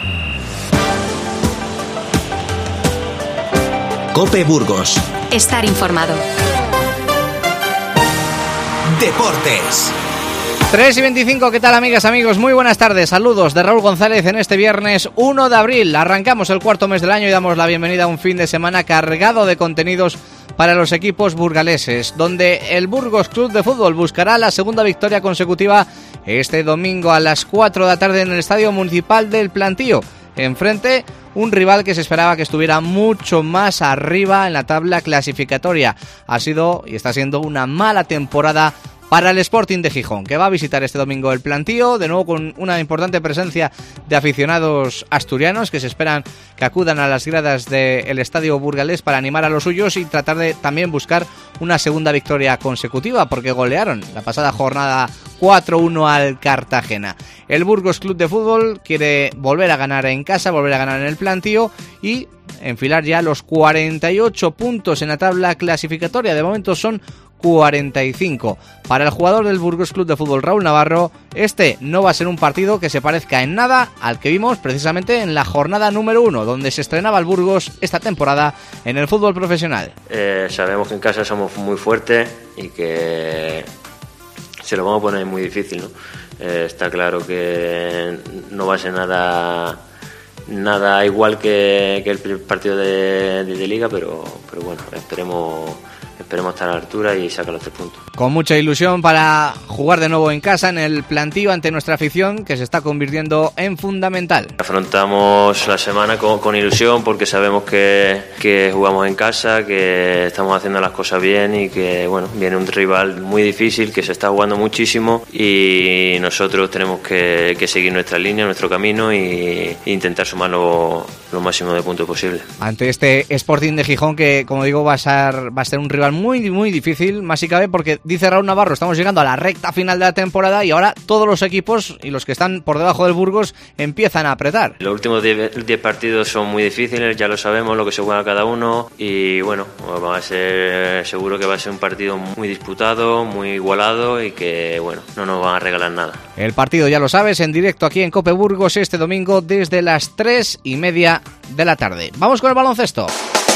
COPE Burgos. Estar informado. Deportes. 3:25, ¿qué tal, amigas, amigos? Muy buenas tardes, saludos de Raúl González en este viernes 1 de abril. Arrancamos el cuarto mes del año y damos la bienvenida a un fin de semana cargado de contenidos para los equipos burgaleses, donde el Burgos Club de Fútbol buscará la segunda victoria consecutiva este domingo a las 4 de la tarde en el Estadio Municipal del Plantío. Enfrente, un rival que se esperaba que estuviera mucho más arriba en la tabla clasificatoria. Ha sido y está siendo una mala temporada para el Sporting de Gijón, que va a visitar este domingo el Plantío, de nuevo con una importante presencia de aficionados asturianos que se esperan que acudan a las gradas del estadio burgalés para animar a los suyos y tratar de también buscar una segunda victoria consecutiva, porque golearon la pasada jornada 4-1 al Cartagena. El Burgos Club de Fútbol quiere volver a ganar en casa, volver a ganar en el Plantío y enfilar ya los 48 puntos en la tabla clasificatoria. De momento son 45. Para el jugador del Burgos Club de Fútbol, Raúl Navarro, este no va a ser un partido que se parezca en nada al que vimos precisamente en la jornada número 1, donde se estrenaba el Burgos esta temporada en el fútbol profesional. Sabemos que en casa somos muy fuertes y que se lo vamos a poner muy difícil, ¿no? Está claro que no va a ser nada igual que el partido de Liga, pero bueno, esperemos estar a la altura y sacar los 3 puntos. Con mucha ilusión para jugar de nuevo en casa en el Plantío ante nuestra afición, que se está convirtiendo en fundamental. Afrontamos la semana con ilusión porque sabemos que jugamos en casa, que estamos haciendo las cosas bien y que bueno, viene un rival muy difícil que se está jugando muchísimo y nosotros tenemos que seguir nuestra línea, nuestro camino e intentar sumar lo máximo de puntos posible. Ante este Sporting de Gijón que, como digo, va a ser un rival muy, muy difícil, más si cabe, porque dice Raúl Navarro, estamos llegando a la recta final de la temporada y ahora todos los equipos y los que están por debajo del Burgos empiezan a apretar. Los últimos 10 partidos son muy difíciles, ya lo sabemos, lo que se juega cada uno y bueno, seguro que va a ser un partido muy disputado, muy igualado y que bueno, no nos van a regalar nada. El partido, ya lo sabes, en directo aquí en COPE Burgos este domingo desde las 3:30 de la tarde. Vamos con el baloncesto.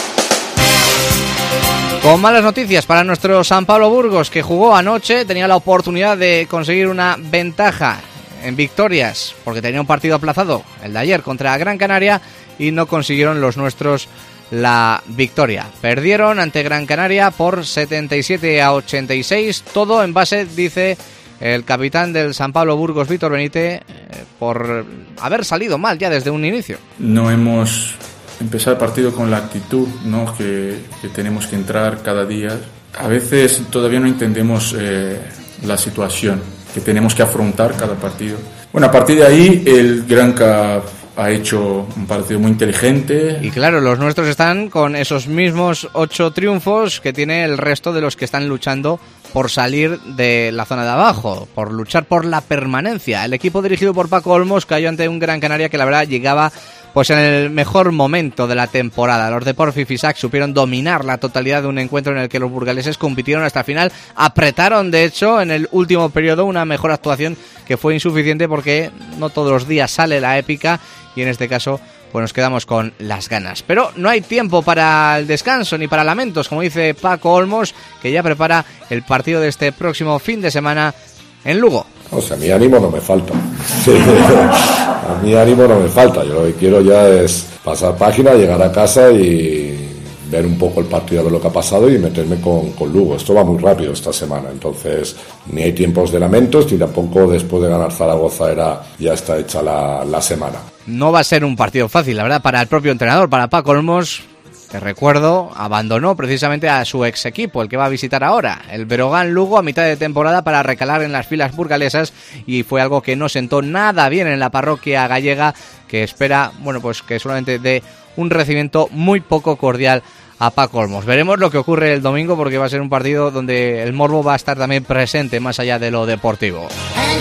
Con malas noticias para nuestro San Pablo Burgos, que jugó anoche, tenía la oportunidad de conseguir una ventaja en victorias, porque tenía un partido aplazado, el de ayer contra Gran Canaria, y no consiguieron los nuestros la victoria. Perdieron ante Gran Canaria por 77-86, todo en base, dice el capitán del San Pablo Burgos, Víctor Benítez, por haber salido mal ya desde un inicio. No hemos empezado el partido con la actitud, ¿no? que tenemos que entrar cada día. A veces todavía no entendemos la situación que tenemos que afrontar cada partido. Bueno, a partir de ahí el Granca ha hecho un partido muy inteligente. Y claro, los nuestros están con esos mismos 8 triunfos que tiene el resto de los que están luchando por salir de la zona de abajo, por luchar por la permanencia. El equipo dirigido por Paco Olmos cayó ante un Gran Canaria que la verdad llegaba pues en el mejor momento de la temporada. Los de Porfi Fisac supieron dominar la totalidad de un encuentro en el que los burgaleses compitieron hasta el final, apretaron de hecho en el último periodo, una mejor actuación que fue insuficiente porque no todos los días sale la épica y en este caso pues nos quedamos con las ganas. Pero no hay tiempo para el descanso ni para lamentos, como dice Paco Olmos, que ya prepara el partido de este próximo fin de semana en Lugo. O sea, mi ánimo no me falta. A mí ánimo no me falta. Yo lo que quiero ya es pasar página, llegar a casa y ver un poco el partido, ver lo que ha pasado y meterme con Lugo. Esto va muy rápido esta semana, entonces ni hay tiempos de lamentos, ni tampoco después de ganar Zaragoza ya está hecha la semana. No va a ser un partido fácil, la verdad, para el propio entrenador, para Paco Olmos, que recuerdo, abandonó precisamente a su ex equipo, el que va a visitar ahora, el Breogán Lugo, a mitad de temporada para recalar en las filas burgalesas, y fue algo que no sentó nada bien en la parroquia gallega, que espera, bueno, pues que solamente dé un recibimiento muy poco cordial a Paco Olmos. Veremos lo que ocurre el domingo, porque va a ser un partido donde el morbo va a estar también presente, más allá de lo deportivo.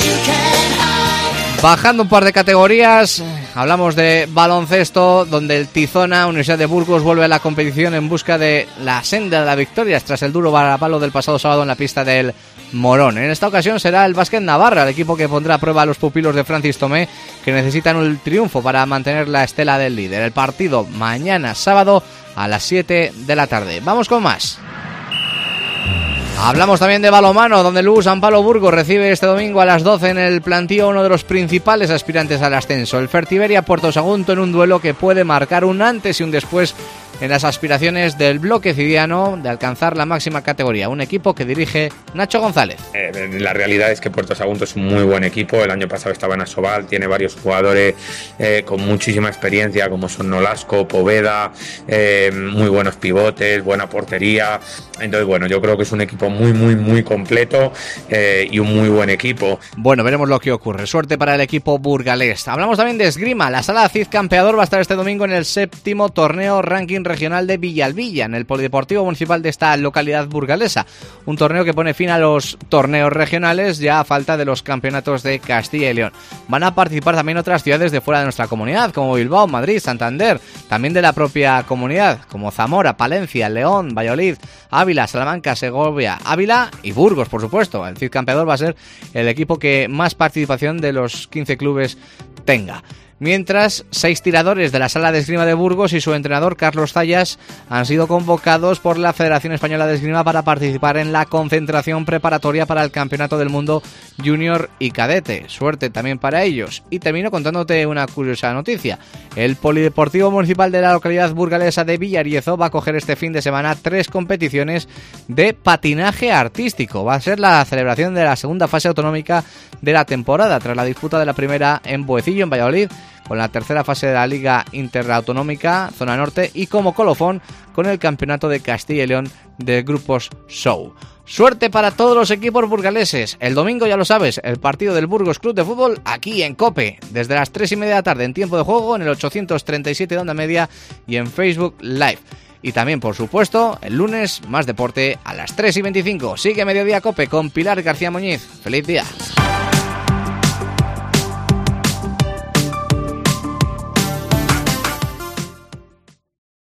Bajando un par de categorías, hablamos de baloncesto, donde el Tizona, Universidad de Burgos, vuelve a la competición en busca de la senda de las victorias tras el duro varapalo del pasado sábado en la pista del Morón. En esta ocasión será el Básquet Navarra, el equipo que pondrá a prueba a los pupilos de Francis Tomé, que necesitan un triunfo para mantener la estela del líder. El partido mañana sábado a las 7 de la tarde. Vamos con más. Hablamos también de balonmano, donde el San Pablo Burgos recibe este domingo a las 12 en el plantío uno de los principales aspirantes al ascenso, el Fertiberia Puerto Sagunto, en un duelo que puede marcar un antes y un después en las aspiraciones del bloque cidiano de alcanzar la máxima categoría, un equipo que dirige Nacho González. La realidad es que Puerto Sagunto es un muy buen equipo. El año pasado estaba en Asobal, tiene varios jugadores con muchísima experiencia, como son Nolasco, Poveda, muy buenos pivotes, buena portería. Entonces, bueno, yo creo que es un equipo muy completo y un muy buen equipo. Bueno, veremos lo que ocurre. Suerte para el equipo burgalés. Hablamos también de esgrima. La Sala Cid Campeador va a estar este domingo en el 7º torneo ranking regional de Villalbilla, en el Polideportivo Municipal de esta localidad burgalesa. Un torneo que pone fin a los torneos regionales ya a falta de los campeonatos de Castilla y León. Van a participar también otras ciudades de fuera de nuestra comunidad, como Bilbao, Madrid, Santander, también de la propia comunidad, como Zamora, Palencia, León, Valladolid, Ávila, Salamanca, Segovia, Ávila y Burgos, por supuesto. El Cid Campeador va a ser el equipo que más participación de los 15 clubes tenga. Mientras, 6 tiradores de la Sala de Esgrima de Burgos y su entrenador Carlos Zayas han sido convocados por la Federación Española de Esgrima para participar en la concentración preparatoria para el Campeonato del Mundo Junior y Cadete. Suerte también para ellos. Y termino contándote una curiosa noticia. El Polideportivo Municipal de la localidad burgalesa de Villariezo va a coger este fin de semana 3 competiciones de patinaje artístico. Va a ser la celebración de la segunda fase autonómica de la temporada, tras la disputa de la primera en Boecillo, en Valladolid, con la tercera fase de la Liga Interautonómica Zona Norte y como colofón con el Campeonato de Castilla y León de Grupos Show. Suerte para todos los equipos burgaleses. El domingo, ya lo sabes, el partido del Burgos Club de Fútbol aquí en COPE, desde las 3:30 de la tarde en tiempo de juego, en el 837 de onda media y en Facebook Live. Y también, por supuesto, el lunes, más deporte a las 3:25. Sigue Mediodía COPE con Pilar García Muñiz. ¡Feliz día!